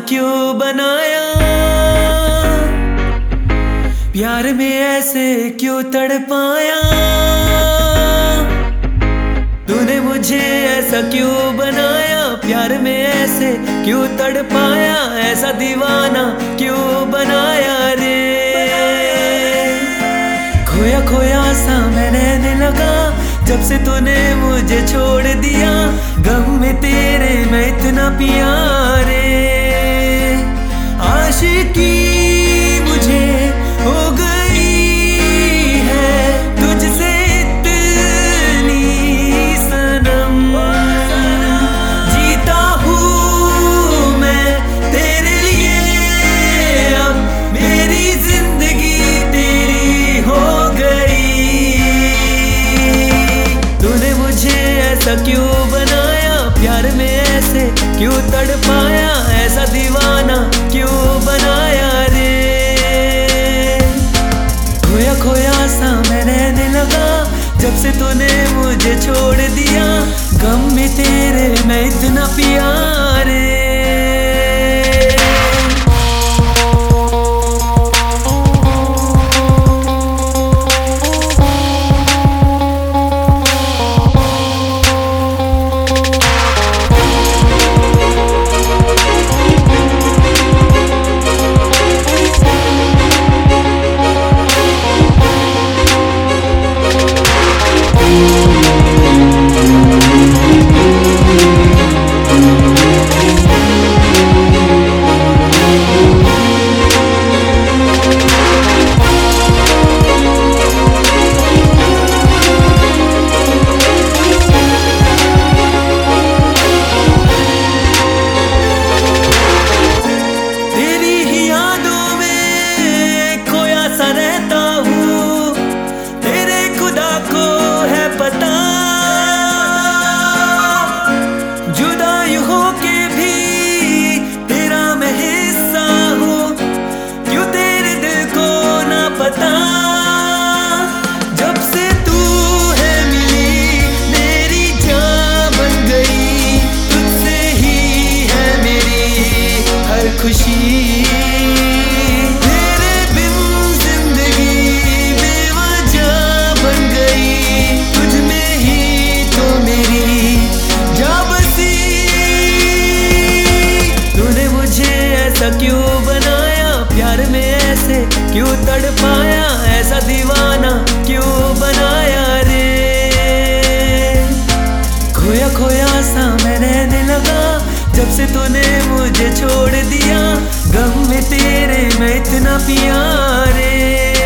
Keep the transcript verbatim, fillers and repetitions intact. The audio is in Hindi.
क्यों बनाया, प्यार में ऐसे क्यों तड़पाया, तूने मुझे ऐसा क्यों बनाया, प्यार में ऐसे क्यों तड़पाया, ऐसा दीवाना क्यों बनाया रे। खोया खोया सा मैं रहने लगा जब से तूने मुझे छोड़ दिया, गम में तेरे मैं इतना पिया रे। आशिकी मुझे हो गई है तुझसे इतनी सनम, जीता हूँ मैं तेरे लिए, अब मेरी जिंदगी तेरी हो गई। तूने मुझे ऐसा क्यों बनाया, प्यार में ऐसे क्यों तड़पाया, ऐसा दीवाना क्यों बनाया रे। खोया खोया सा मैं रहने लगा जब से तूने मुझे छोड़ दिया, गम में तेरे मैं इतना पिया रे। जब से तू है मिली मेरी जान बन गई, तुझसे ही है मेरी हर खुशी, तेरे बिन जिंदगी बेवजह बन गई, तुझ में ही तो मेरी जान बसी। तूने मुझे ऐसा क्यों बनाया, प्यार में ऐसे क्यों तड़पाया, ऐसा दीवाना क्यों बनाया रे। खोया खोया सा मैं रहने लगा जब से तूने मुझे छोड़ दिया, गम में तेरे मैं इतना पिया रे।